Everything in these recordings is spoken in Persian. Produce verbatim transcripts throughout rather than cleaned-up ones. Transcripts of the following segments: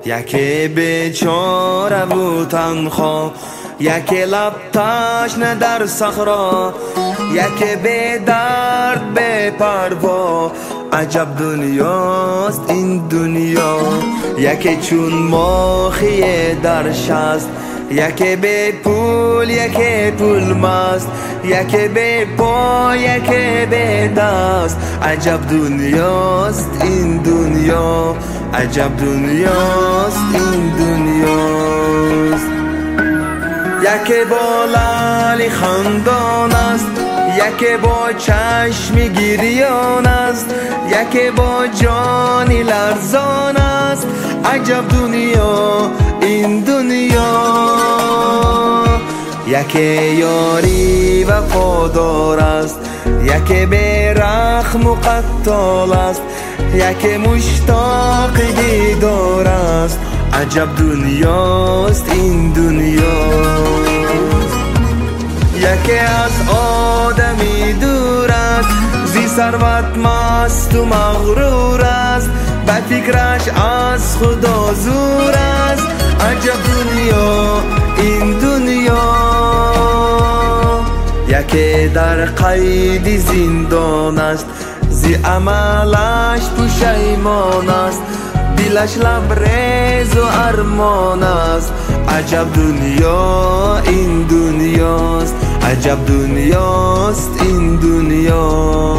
یکی بیچاره و تنها، یکی لب تشنه در صحرا، یکی بی درد بی پروا. عجب دنیاست این دنیا. یکی چون ماخی در شست، یکی بی پول یکی پول مست، یکی بی پا یکی بی دست. عجب دنیاست این دنیا، عجب دنیاست این دنیاست. یکی با لعلی خندان است، یکی با چشمی گریان است، یکی با جانی لرزان است. عجب دنیا این دنیا. یکی یاری وفادار است، یکی به رحم و قتال است، یکی مشتاق دیدار است. عجب دنیاست این دنیا. یکی از آدمی دور است، زی ثروت مست و مغرور است، به فکرش از خدا زور است. عجب دنیا این دنیا. یکی در قید زندان است، زی عملش پشیمان است، دلش لبریز و ارمان است. عجب دنیا این دنیاست، عجب دنیاست این دنیا.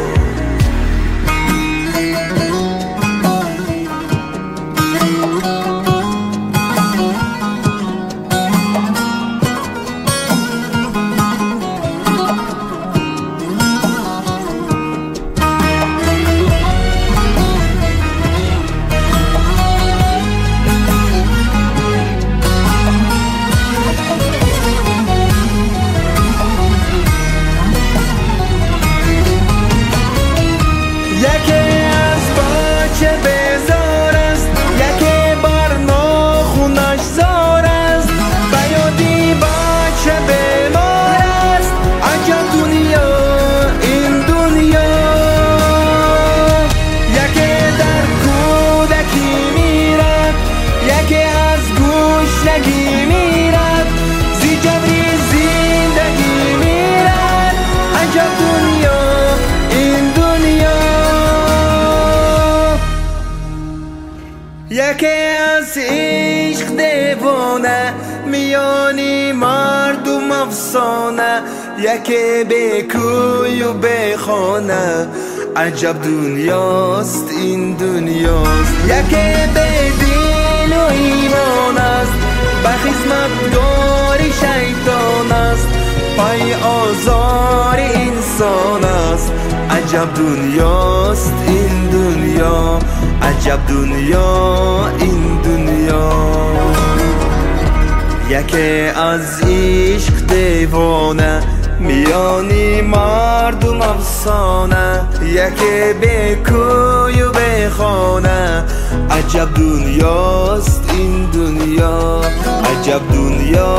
یکی از عشق دیوانه، میانی مردم افسانه، یکی بی کوی و بی خانه. عجب دنیاست این دنیاست. یکی بی دین و ایمان است، به خدمتگاری شیطان است، پای آزار انسان است. عجب دنیاست این دنیا، عجب دنیا این دنیا. یکی از عشق دیوانه، میانی مردم افسانه، یکی بی کوی و بی خانه. عجب دنیاست این دنیا، عجب دنیا